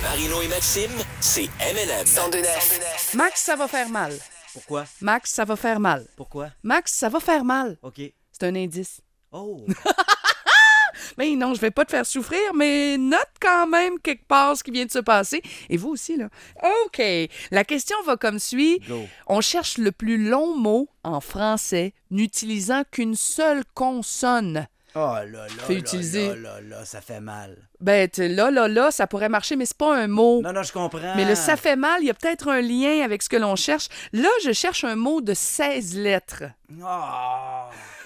Marino et Maxime, c'est M&M. 102.9. Max, ça va faire mal. Pourquoi? Max, ça va faire mal. Pourquoi? Max, ça va faire mal. OK. C'est un indice. Oh! Mais non, je vais pas te faire souffrir, mais note quand même quelque part ce qui vient de se passer. Et vous aussi, là. OK. La question va comme suit. Go. On cherche le plus long mot en français n'utilisant qu'une seule consonne. Oh là là, Fait là, utiliser. là, ça fait mal. Ben, là, ça pourrait marcher, mais c'est pas un mot. Non, je comprends. Mais le ça fait mal, il y a peut-être un lien avec ce que l'on cherche. Là, je cherche un mot de 16 lettres. Oh.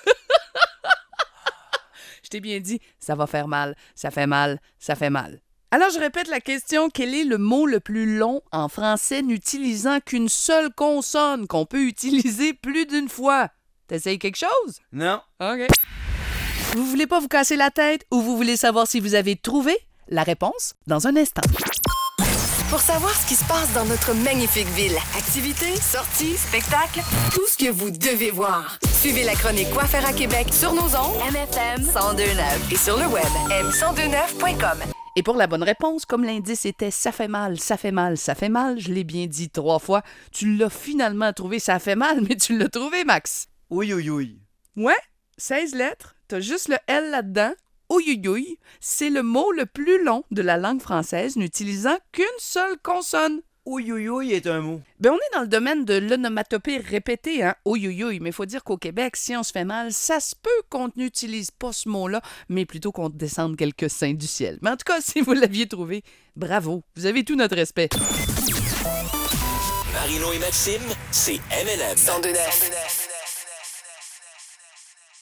Je t'ai bien dit, ça va faire mal, ça fait mal, ça fait mal. Alors, je répète la question. Quel est le mot le plus long en français n'utilisant qu'une seule consonne qu'on peut utiliser plus d'une fois? T'essayes quelque chose? Non. OK. Vous voulez pas vous casser la tête ou vous voulez savoir si vous avez trouvé? La réponse dans un instant. Pour savoir ce qui se passe dans notre magnifique ville, activités, sorties, spectacles, tout ce que vous devez voir. Suivez la chronique Quoi faire à Québec sur nos ondes, MFM 102.9 et sur le web, m1029.com. Et pour la bonne réponse, comme l'indice était « ça fait mal, ça fait mal, ça fait mal », je l'ai bien dit 3 fois, tu l'as finalement trouvé, ça fait mal, mais tu l'as trouvé, Max. Oui, oui, oui. Ouais, 16 lettres, t'as juste le L là-dedans. Ouïouïouï, c'est le mot le plus long de la langue française n'utilisant qu'une seule consonne. Oui, oui, oui est un mot. Ben, on est dans le domaine de l'onomatopée répétée, hein? Ouïouïouï, mais il faut dire qu'au Québec, si on se fait mal, ça se peut qu'on n'utilise pas ce mot-là, mais plutôt qu'on descende quelques saints du ciel. Mais en tout cas, si vous l'aviez trouvé, bravo, vous avez tout notre respect. Marino et Maxime, c'est M&M. 102.9.